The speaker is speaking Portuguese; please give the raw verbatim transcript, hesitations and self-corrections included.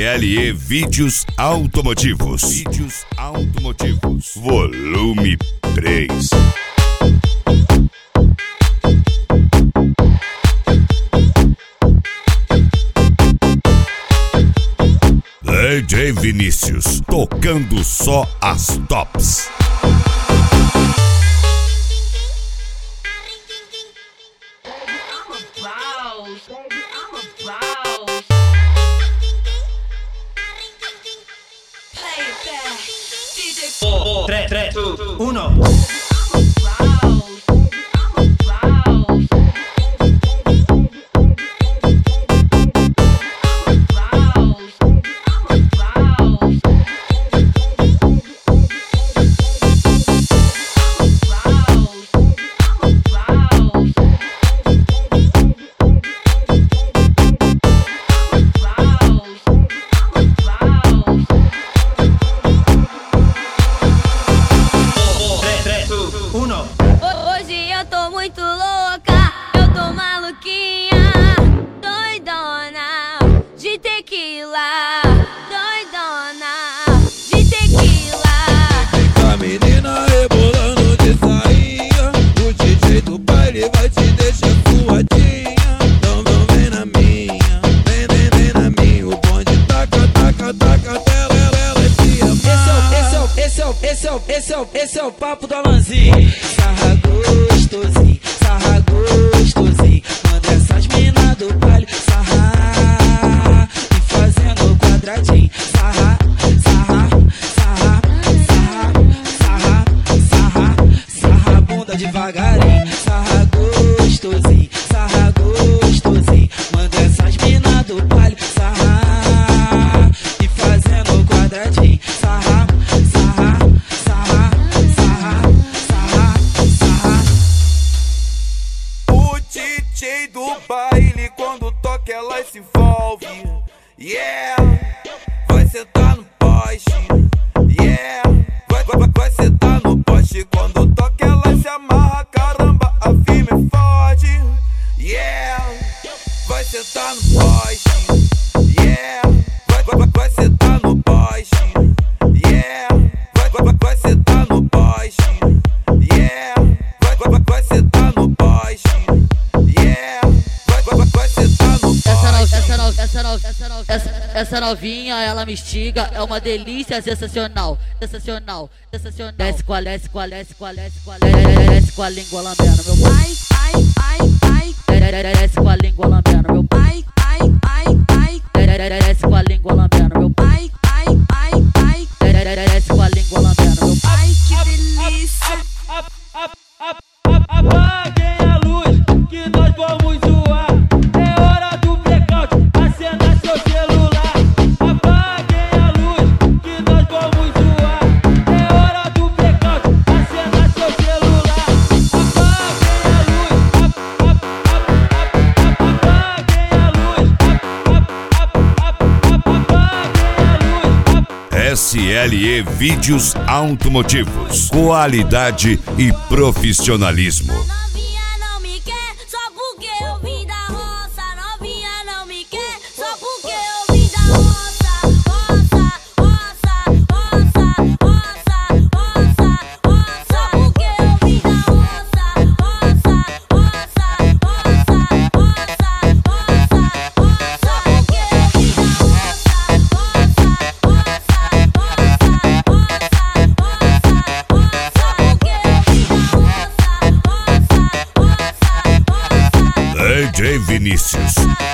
L E Vídeos Automotivos. Vídeos Automotivos. Volume três. D J Vinícius, tocando só as tops. três, três, dois, um. Hoje eu tô muito louca, eu tô maluquinha, doidona de tequila, doidona de tequila. A menina rebolando de sainha, o D J do baile vai te deixar suadinha. Então não vem na minha, vem, vem, vem na minha. O bonde taca, taca, taca, até ela, ela te amar. Esse é o, esse é o, esse é o, esse é o, esse é o papo do Alanzinho. Sarra gostosinho, sarra gostosinho. Manda essas minas do baile sarrar e fazendo quadradinho. Sarra, sarra, sarra, sarra, sarra, sarra, sarra a bunda devagarinho. Sarra gostosinho, sarra gostosinho. Manda essas minas do baile sarrar e fazendo quadradinho. Sarra, sarra, sarra, sarra, sarra, sarra. O D J do baile, quando toca ela se envolve. Yeah, vai sentar no poste. Yeah, vai, vai, vai sentar no poste. Quando toca ela se amarra, caramba, a firme é forte. Yeah, vai sentar no poste. Yeah, vai, vai, vai, vai sentar no poste. Yeah, vai, vai, vai, vai sentar no poste. Yeah, vai, vai, vai, vai sentar no poste. Yeah, vai, vai, vai, vai sentar no poste. Essa, no, essa, no, essa, no, essa, no, essa, essa novinha, ela me instiga, é uma delícia sensacional, sensacional, sensacional. Desce com a, desce com a, desce com a, desce com a, desce com a língua lambendo meu pai, ai, ai, ai, desce com a língua lambendo meu pai, ai, ai, ai, desce com a língua lambendo meu pai, ai, ai, ai, desce com a língua lambendo meu pai. Ai, que delícia. Apaguem a luz, que nós vamos zoar. É hora do blackout, acenda seu celular. Apaguem a luz, que nós vamos zoar. É hora do blackout, acenda seu celular. Apaguem a luz, apaguem a luz, apaguem a luz. S L E Vídeos Automotivos. Qualidade e profissionalismo. Novinha não me quer, só porque eu vim da roça. Novinha não me quer, só porque eu vim da roça. Roça, roça, roça, roça, roça, roça. Só porque eu vim da roça. Roça, roça, roça, roça, roça, roça. Só porque eu vim da roça. Roça, roça, roça, roça, roça, roça. Só porque eu vim da roça. Roça, roça, roça. D J Vinícius,